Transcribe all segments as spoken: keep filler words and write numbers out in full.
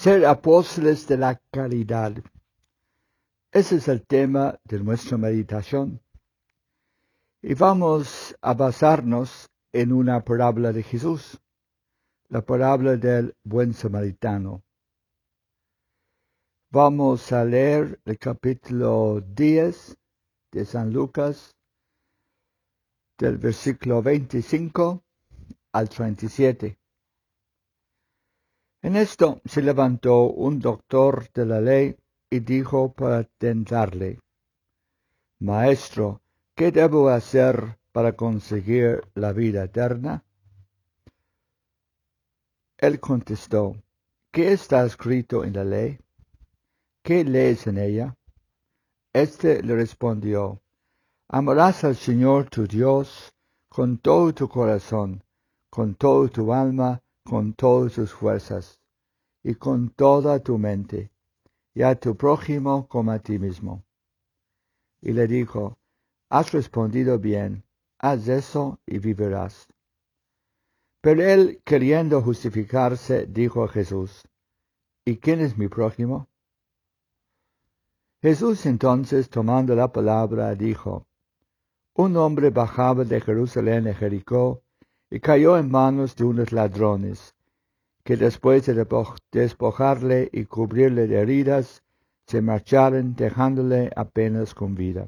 Ser apóstoles de la caridad. Ese es el tema de nuestra meditación. Y vamos a basarnos en una parábola de Jesús, la parábola del buen samaritano. Vamos a leer el capítulo diez de San Lucas, del versículo veinticinco al treinta y siete. En esto se levantó un doctor de la ley y dijo para tentarle: Maestro, ¿qué debo hacer para conseguir la vida eterna? Él contestó: ¿Qué está escrito en la ley? ¿Qué lees en ella? Este le respondió: Amarás al Señor tu Dios con todo tu corazón, con toda tu alma, con todas tus fuerzas, y con toda tu mente, y a tu prójimo como a ti mismo. Y le dijo: Has respondido bien, haz eso y vivirás. Pero él, queriendo justificarse, dijo a Jesús: ¿Y quién es mi prójimo? Jesús entonces, tomando la palabra, dijo: Un hombre bajaba de Jerusalén a Jericó y cayó en manos de unos ladrones, que después de despojarle y cubrirle de heridas, se marcharon dejándole apenas con vida.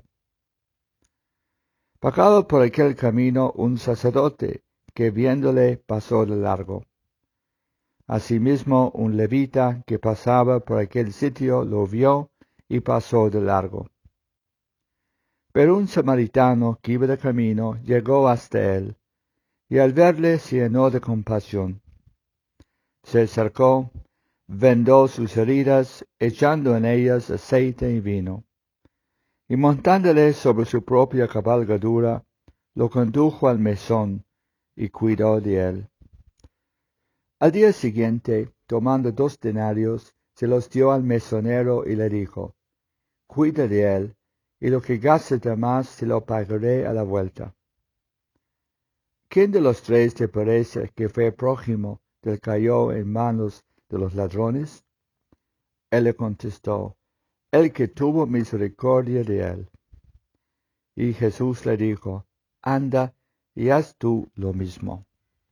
Pasaba por aquel camino un sacerdote, que viéndole pasó de largo. Asimismo un levita que pasaba por aquel sitio lo vio y pasó de largo. Pero un samaritano que iba de camino llegó hasta él, y al verle se llenó de compasión. Se acercó, vendó sus heridas, echando en ellas aceite y vino, y montándole sobre su propia cabalgadura, lo condujo al mesón y cuidó de él. Al día siguiente, tomando dos denarios, se los dio al mesonero y le dijo: Cuida de él, y lo que gastes de más te lo pagaré a la vuelta. ¿Quién de los tres te parece que fue prójimo del que cayó en manos de los ladrones? Él le contestó: El que tuvo misericordia de él. Y Jesús le dijo: Anda y haz tú lo mismo.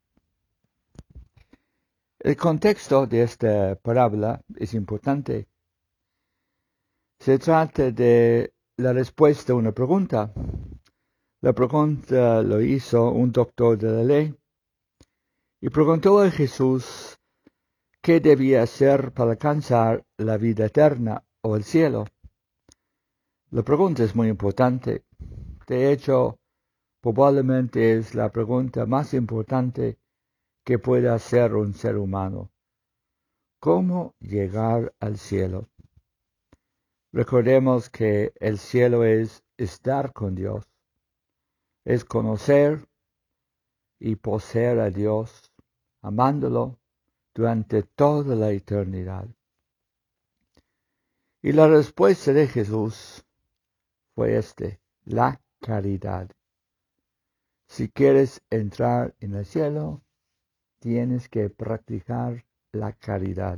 El contexto de esta parábola es importante. Se trata de la respuesta a una pregunta. La pregunta lo hizo un doctor de la ley y preguntó a Jesús qué debía hacer para alcanzar la vida eterna o el cielo. La pregunta es muy importante. De hecho, probablemente es la pregunta más importante que puede hacer un ser humano. ¿Cómo llegar al cielo? Recordemos que el cielo es estar con Dios, es conocer y poseer a Dios, amándolo durante toda la eternidad. Y la respuesta de Jesús fue este: la caridad. Si quieres entrar en el cielo, tienes que practicar la caridad.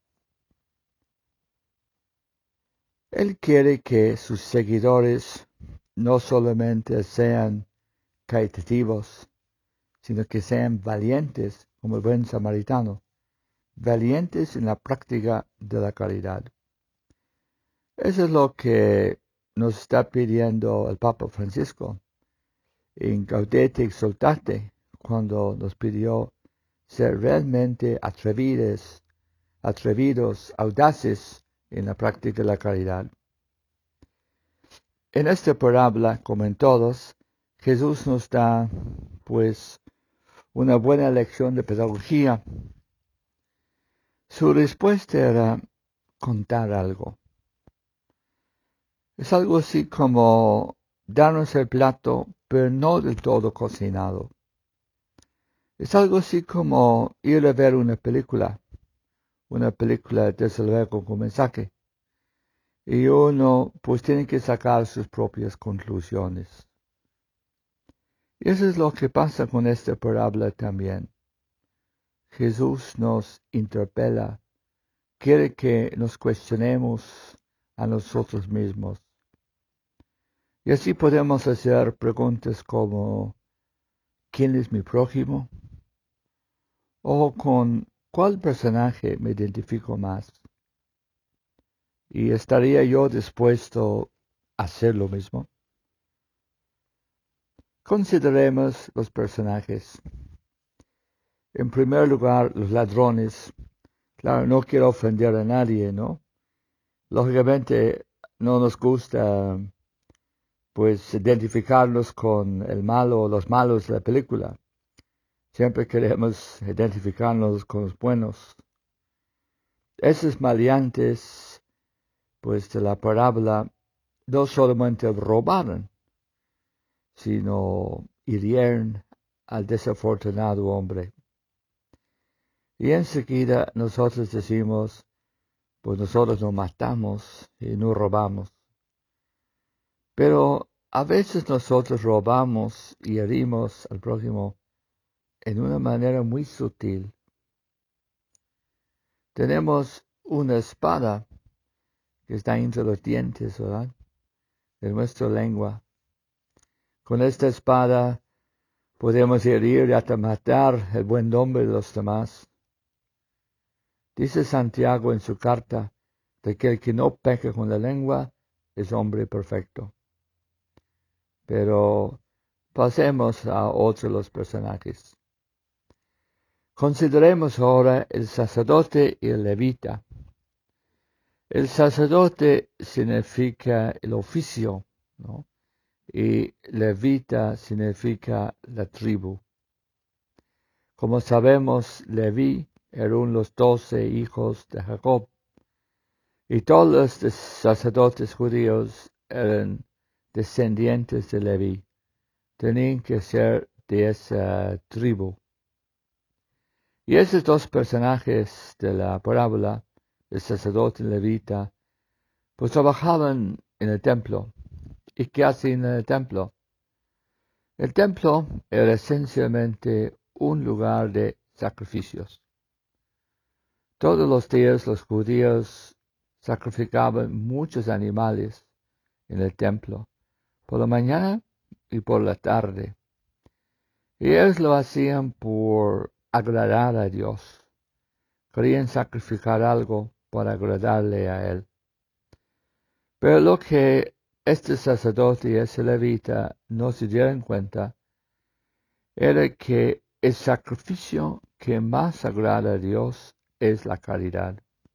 Él quiere que sus seguidores no solamente sean caritativos, sino que sean valientes como el buen samaritano, valientes en la práctica de la caridad. Eso es lo que nos está pidiendo el Papa Francisco en Gaudete Exsultate, cuando nos pidió ser realmente atrevidos, atrevidos, audaces en la práctica de la caridad. En esta parábola, como en todos, Jesús nos da, pues, una buena lección de pedagogía. Su respuesta era contar algo. Es algo así como darnos el plato, pero no del todo cocinado. Es algo así como ir a ver una película, una película desde luego con mensaje. Y uno pues tiene que sacar sus propias conclusiones. Y eso es lo que pasa con esta parábola también. Jesús nos interpela quiere que nos cuestionemos a nosotros mismos. Y así podemos hacer preguntas como, ¿quién es mi prójimo? O con ¿cuál personaje me identifico más? ¿Y estaría yo dispuesto a hacer lo mismo? Consideremos los personajes. En primer lugar, los ladrones. Claro, no quiero ofender a nadie, ¿no? Lógicamente, no nos gusta, pues, identificarnos con el malo o los malos de la película. Siempre queremos identificarnos con los buenos. Esos maleantes, pues, de la parábola, no solamente robaron, sino hirieron al desafortunado hombre. Y enseguida nosotros decimos, pues nosotros no matamos y no robamos. Pero a veces nosotros robamos y herimos al prójimo en una manera muy sutil. Tenemos una espada que está entre los dientes, ¿verdad?, de nuestra lengua. Con esta espada podemos herir y hasta matar el buen nombre de los demás. Dice Santiago en su carta de que el que no peca con la lengua es hombre perfecto. Pero pasemos a otros de los personajes. Consideremos ahora el sacerdote y el levita. El sacerdote significa el oficio, ¿no? Y levita significa la tribu. Como sabemos, Leví era uno de los doce hijos de Jacob, y todos los sacerdotes judíos eran descendientes de Leví. Tenían que ser de esa tribu. Y esos dos personajes de la parábola, el sacerdote y el levita, pues trabajaban en el templo. ¿Y qué hacían en el templo? El templo era esencialmente un lugar de sacrificios. Todos los días los judíos sacrificaban muchos animales en el templo, por la mañana y por la tarde. Y ellos lo hacían por agradar a Dios. Querían sacrificar algo para agradarle a Él. Pero lo que este sacerdote y ese levita no se dieron cuenta era que el sacrificio que más agrada a Dios es la caridad.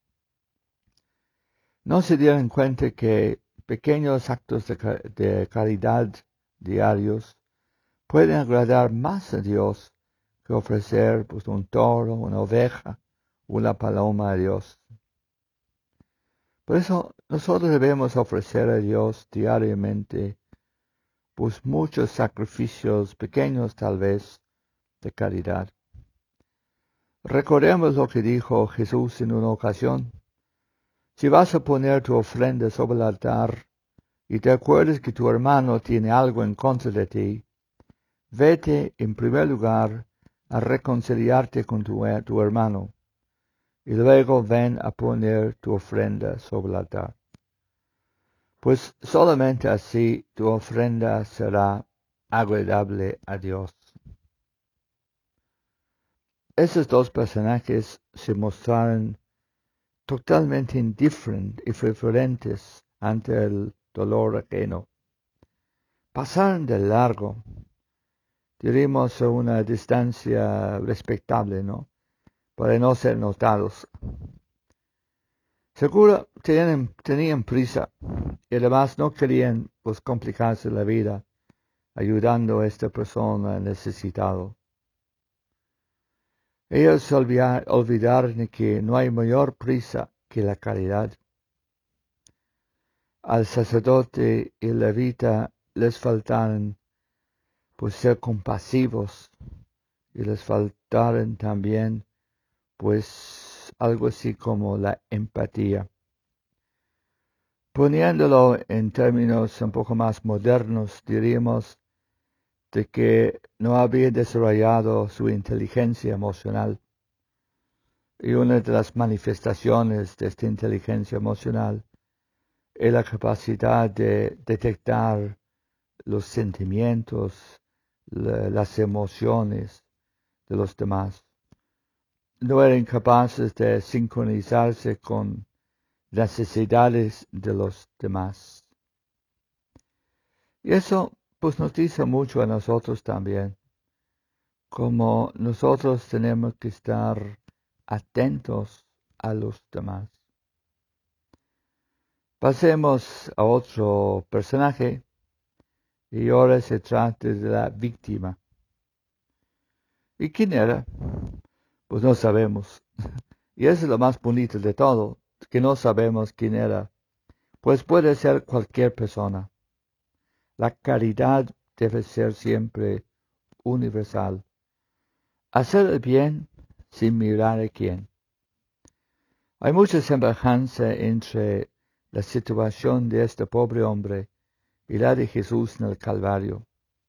No se dieron cuenta que pequeños actos de, de caridad diarios pueden agradar más a Dios que ofrecer pues, un toro, una oveja, una paloma a Dios. Por eso nosotros debemos ofrecer a Dios diariamente pues muchos sacrificios pequeños tal vez de caridad. Recordemos lo que dijo Jesús en una ocasión. Si vas a poner tu ofrenda sobre el altar y te acuerdas que tu hermano tiene algo en contra de ti, vete en primer lugar a reconciliarte con tu, tu hermano y luego ven a poner tu ofrenda sobre el altar. Pues solamente así tu ofrenda será agradable a Dios. Esos dos personajes se mostraron totalmente indiferentes ante el dolor ajeno. Pasaron de largo, diríamos a una distancia respetable, ¿no?, para no ser notados. Seguro tenían, tenían prisa y además no querían pues complicarse la vida ayudando a esta persona necesitada. Ellos olvidaron que no hay mayor prisa que la caridad. Al sacerdote y levita les faltaron pues ser compasivos y les faltaron también pues algo así como la empatía. Poniéndolo en términos un poco más modernos, diríamos de que no había desarrollado su inteligencia emocional. Y una de las manifestaciones de esta inteligencia emocional es la capacidad de detectar los sentimientos, la, las emociones de los demás. No eran capaces de sincronizarse con las necesidades de los demás. Y eso pues nos dice mucho a nosotros también, como nosotros tenemos que estar atentos a los demás. Pasemos a otro personaje, y ahora se trata de la víctima. ¿Y quién era? Pues no sabemos. Y eso es lo más bonito de todo, que no sabemos quién era. Pues puede ser cualquier persona. La caridad debe ser siempre universal. Hacer el bien sin mirar a quién. Hay mucha semejanza entre la situación de este pobre hombre y la de Jesús en el Calvario.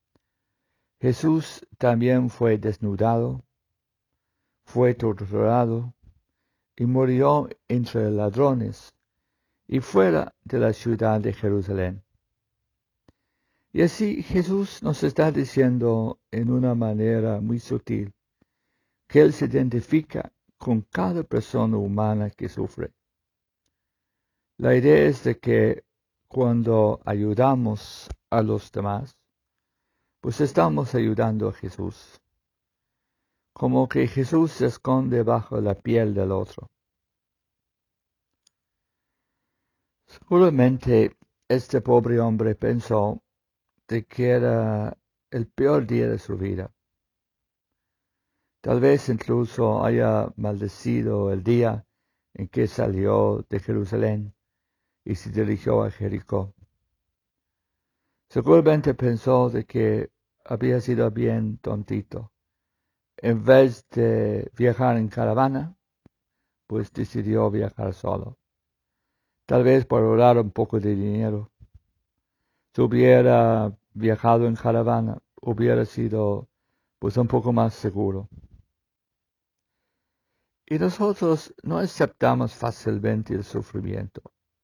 Jesús también fue desnudado, fue torturado y murió entre ladrones y fuera de la ciudad de Jerusalén. Y así Jesús nos está diciendo en una manera muy sutil que Él se identifica con cada persona humana que sufre. La idea es de que cuando ayudamos a los demás, pues estamos ayudando a Jesús. Como que Jesús se esconde bajo la piel del otro. Seguramente este pobre hombre pensó de que era el peor día de su vida. Tal vez incluso haya maldecido el día en que salió de Jerusalén y se dirigió a Jericó. Seguramente pensó de que había sido bien tontito. En vez de viajar en caravana, pues decidió viajar solo. Tal vez por ahorrar un poco de dinero. Si hubiera viajado en caravana, hubiera sido pues un poco más seguro. Y nosotros no aceptamos fácilmente el sufrimiento.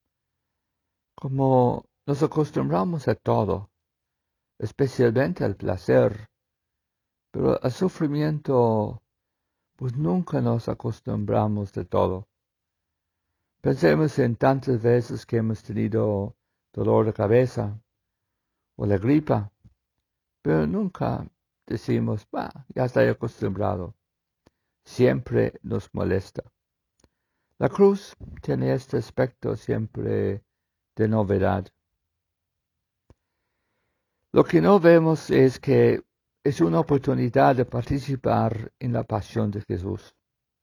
Como nos acostumbramos a todo, especialmente al placer, pero al sufrimiento, pues nunca nos acostumbramos de todo. Pensemos en tantas veces que hemos tenido dolor de cabeza o la gripa, pero nunca decimos, bah, ya estoy acostumbrado. Siempre nos molesta. La cruz tiene este aspecto siempre de novedad. Lo que no vemos es que es una oportunidad de participar en la pasión de Jesús.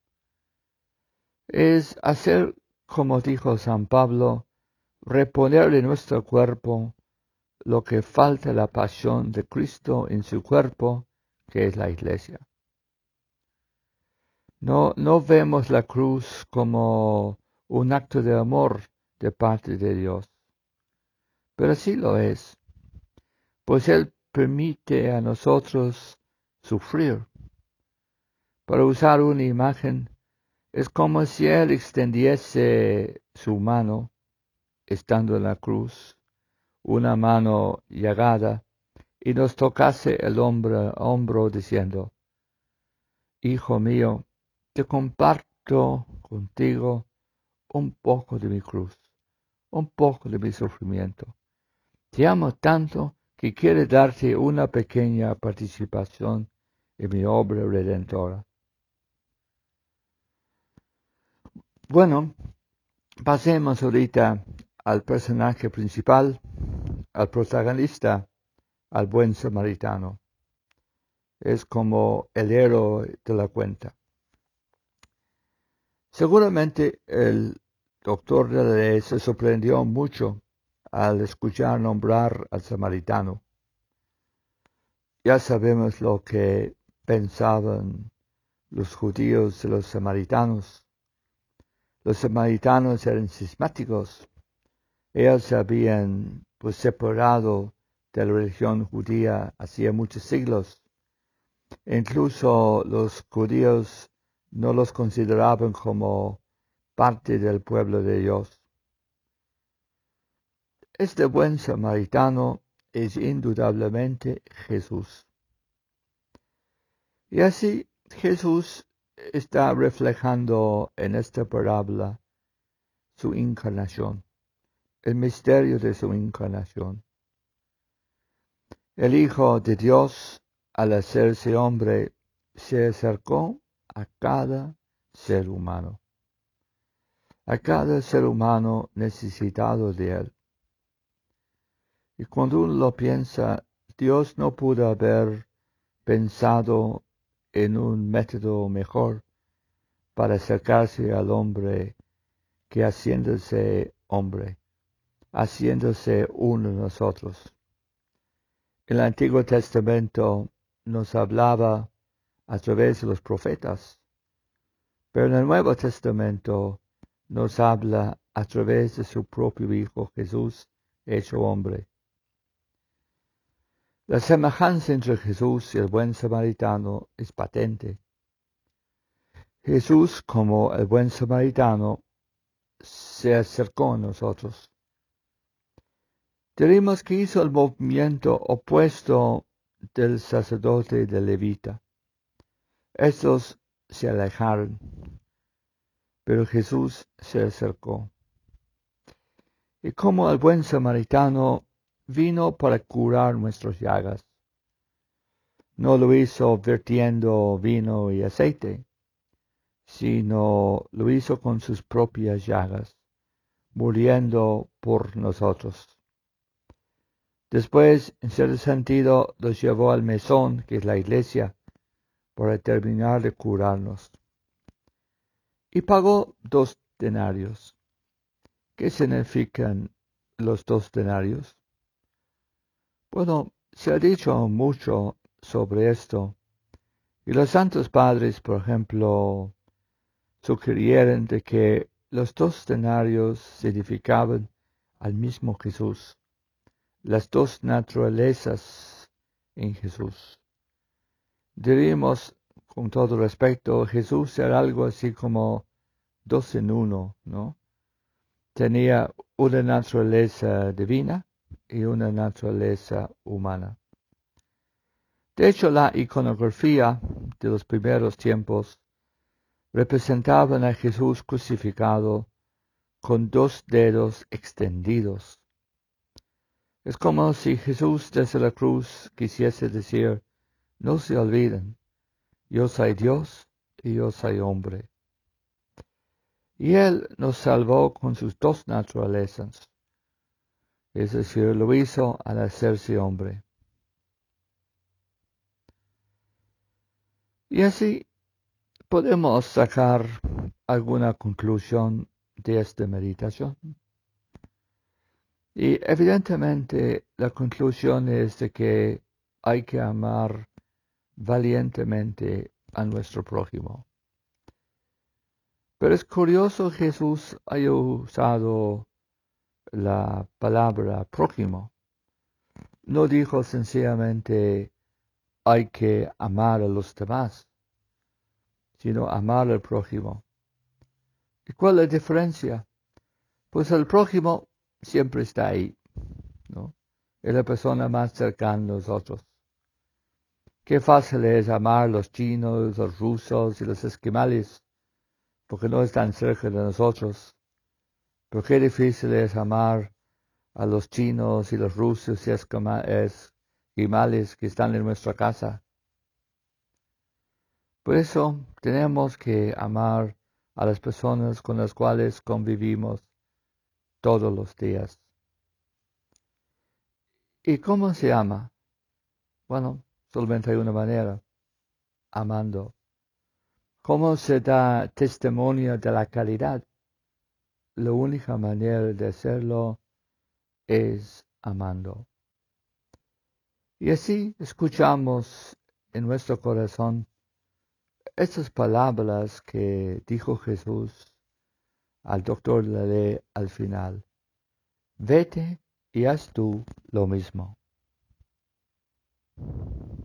Es hacer, como dijo San Pablo, reponer en nuestro cuerpo lo que falta la pasión de Cristo en su cuerpo, que es la Iglesia. No, no vemos la cruz como un acto de amor de parte de Dios, pero sí lo es, pues Él permite a nosotros sufrir. Para usar una imagen, es como si Él extendiese su mano, estando en la cruz, una mano llagada, y nos tocase el hombro, hombro diciendo, Hijo mío, te comparto contigo un poco de mi cruz, un poco de mi sufrimiento. Te amo tanto que quiero darte una pequeña participación en mi obra redentora. Bueno, pasemos ahorita al personaje principal, al protagonista, al buen samaritano. Es como el héroe de la cuenta. Seguramente el doctor de la ley se sorprendió mucho al escuchar nombrar al samaritano. Ya sabemos lo que pensaban los judíos de los samaritanos. Los samaritanos eran cismáticos. Ellos se habían pues separado de la religión judía hacía muchos siglos. Incluso los judíos no los consideraban como parte del pueblo de Dios. Este buen samaritano es indudablemente Jesús. Y así Jesús está reflejando en esta parábola su encarnación, el misterio de su encarnación. El Hijo de Dios, al hacerse hombre, se acercó a cada ser humano, a cada ser humano necesitado de él. Y cuando uno lo piensa, Dios no pudo haber pensado en un método mejor para acercarse al hombre que haciéndose hombre, haciéndose uno de nosotros. El Antiguo Testamento nos hablaba a través de los profetas, pero en el Nuevo Testamento nos habla a través de su propio Hijo Jesús hecho hombre. La semejanza entre Jesús y el buen samaritano es patente. Jesús, como el buen samaritano, se acercó a nosotros. Diríamos que hizo el movimiento opuesto del sacerdote y del levita. Estos se alejaron, pero Jesús se acercó. Y como el buen samaritano vino para curar nuestras llagas, no lo hizo vertiendo vino y aceite, sino lo hizo con sus propias llagas, muriendo por nosotros. Después, en cierto sentido, los llevó al mesón, que es la iglesia, para terminar de curarnos. Y pagó dos denarios. ¿Qué significan los dos denarios? Bueno, se ha dicho mucho sobre esto, y los santos padres, por ejemplo, sugirieron de que los dos denarios significaban al mismo Jesús, las dos naturalezas en Jesús. Diríamos, con todo respeto, Jesús era algo así como dos en uno, ¿no? Tenía una naturaleza divina y una naturaleza humana. De hecho, la iconografía de los primeros tiempos representaban a Jesús crucificado con dos dedos extendidos. Es como si Jesús desde la cruz quisiese decir, no se olviden, yo soy Dios y yo soy hombre. Y Él nos salvó con sus dos naturalezas, es decir, lo hizo al hacerse hombre. Y así podemos sacar alguna conclusión de esta meditación. Y evidentemente la conclusión es de que hay que amar valientemente a nuestro prójimo. Pero es curioso, Jesús haya usado la palabra prójimo. No dijo sencillamente hay que amar a los demás, sino amar al prójimo. ¿Y cuál es la diferencia? Pues el prójimo siempre está ahí, ¿no? Es la persona más cercana a nosotros. Qué fácil es amar a los chinos, los rusos y los esquimales, porque no están cerca de nosotros. Pero qué difícil es amar a los chinos y los rusos y esquimales que están en nuestra casa. Por eso tenemos que amar a las personas con las cuales convivimos todos los días. ¿Y cómo se ama? Bueno, solamente hay una manera, amando. ¿Cómo se da testimonio de la caridad? La única manera de hacerlo es amando. Y así escuchamos en nuestro corazón estas palabras que dijo Jesús al doctor de la ley al final. Vete y haz tú lo mismo.